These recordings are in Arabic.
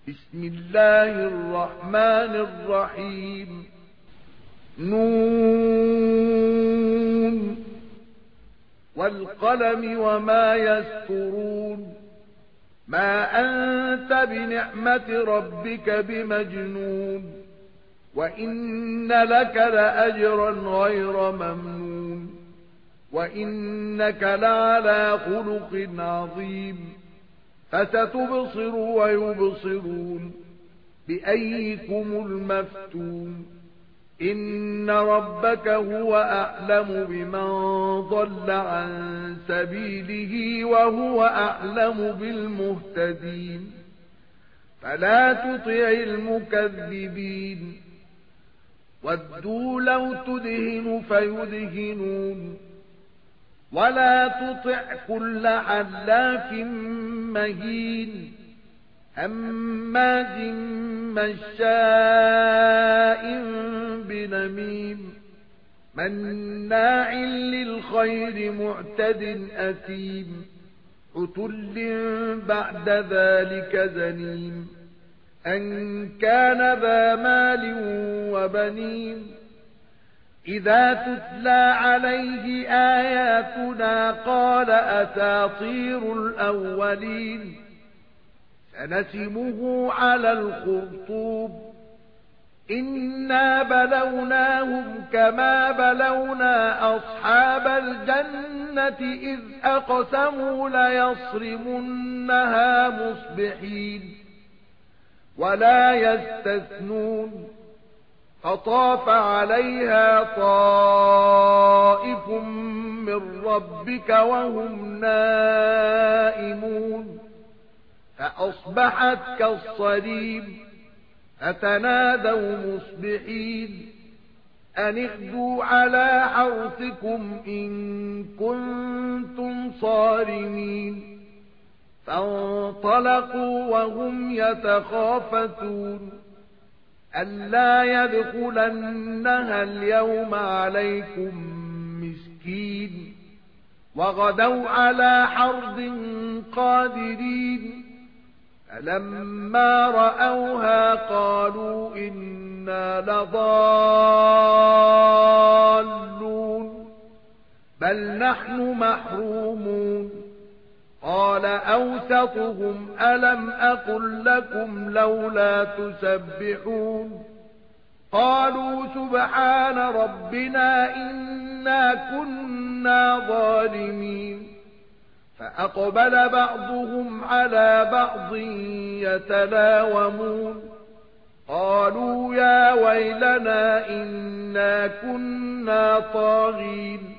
بسم الله الرحمن الرحيم. نون والقلم وما يسطرون. ما أنت بنعمة ربك بمجنون. وإن لك لأجرا غير ممنون. وإنك لعلى خلق عظيم. فستبصر ويبصرون بأيكم المفتون. إن ربك هو أعلم بمن ضل عن سبيله وهو أعلم بالمهتدين. فلا تطع المكذبين. ودوا لو تدهن فيدهنون. ولا تطع كل حلاف مهين هماز مشاء بنميم مناع للخير معتد أثيم عتل بعد ذلك زنيم أن كان ذا مال وبنين. إذا تتلى عليه آياتنا قال أساطير الأولين. سنسمه على الخرطوم. إنا بلوناهم كما بلونا أصحاب الجنة إذ أقسموا ليصرمنها مصبحين ولا يستثنون. فطاف عليها طائف من ربك وهم نائمون فأصبحت كالصريم. فتنادوا مصبحين أن اغدوا على حرثكم إن كنتم صارمين. فانطلقوا وهم يتخافتون ألا يدخلنها اليوم عليكم مسكين. وغدوا على حرد قادرين. فلما رأوها قالوا إنا لضالون بل نحن محرومون. قال أوسطهم ألم أقل لكم لولا تسبحون. قالوا سبحان ربنا إنا كنا ظالمين. فأقبل بعضهم على بعض يتلاومون قالوا يا ويلنا إنا كنا طاغين.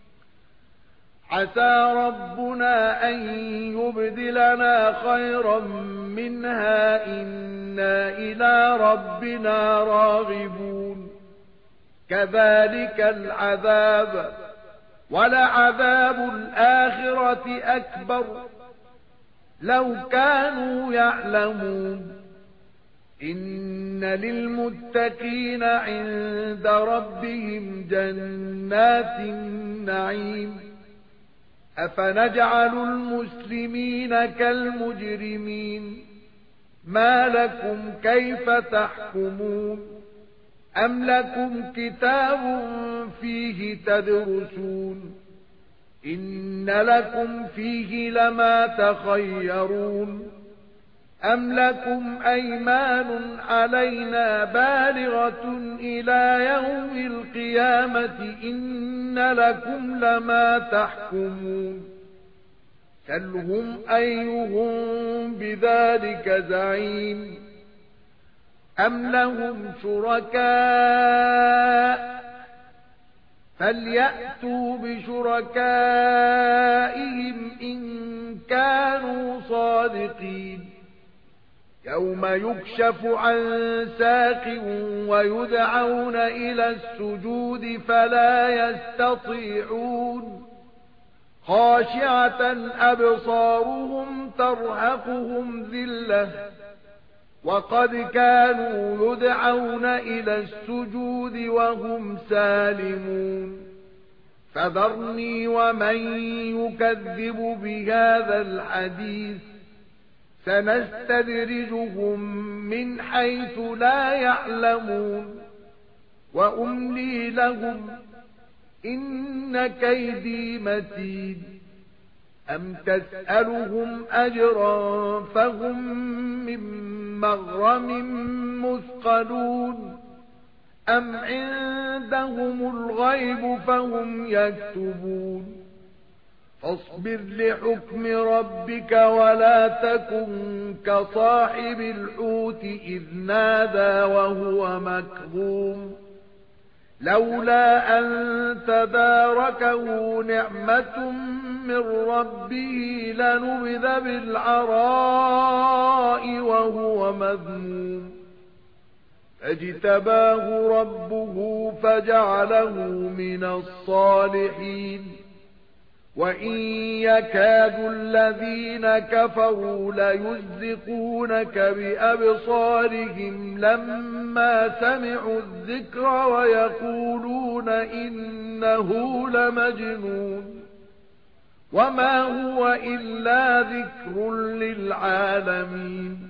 عسى ربنا أن يبدلنا خيرا منها إنا إلى ربنا راغبون. كذلك العذاب ولعذاب الآخرة أكبر لو كانوا يعلمون. إن للمتقين عند ربهم جنات النعيم. أفنجعل المسلمين كالمجرمين. ما لكم كيف تحكمون. أم لكم كتاب فيه تدرسون. إن لكم فيه لما تخيرون. أم لكم أيمان علينا بالغة إلى يوم القيامة إن لكم لما تحكمون. سلهم أيهم بذلك زعيم. أم لهم شركاء فليأتوا بشركائهم إن كانوا صادقين. يوم يكشف عن ساق ويدعون إلى السجود فلا يستطيعون. خاشعة أبصارهم ترهقهم ذلة وقد كانوا يدعون إلى السجود وهم سالمون. فذرني ومن يكذب بهذا الحديث سنستدرجهم من حيث لا يعلمون وأملي لهم إن كيدي متين أم تسألهم أجرا فهم من مغرم مثقلون أم عندهم الغيب فهم يكتبون فاصبر لحكم ربك ولا تكن كصاحب الحوت إذ نادى وهو مكظوم لولا أن تداركه نعمة من ربه لنبذ بالعراء وهو مذموم فاجتباه ربه فجعله من الصالحين وَإِن يَكَادُ الَّذِينَ كَفَرُوا لَيُزْلِقُونَكَ بِأَبْصَارِهِمْ لَمَّا سَمِعُوا الذِّكْرَ وَيَقُولُونَ إِنَّهُ لَمَجْنُونٌ وَمَا هُوَ إِلَّا ذِكْرٌ لِلْعَالَمِينَ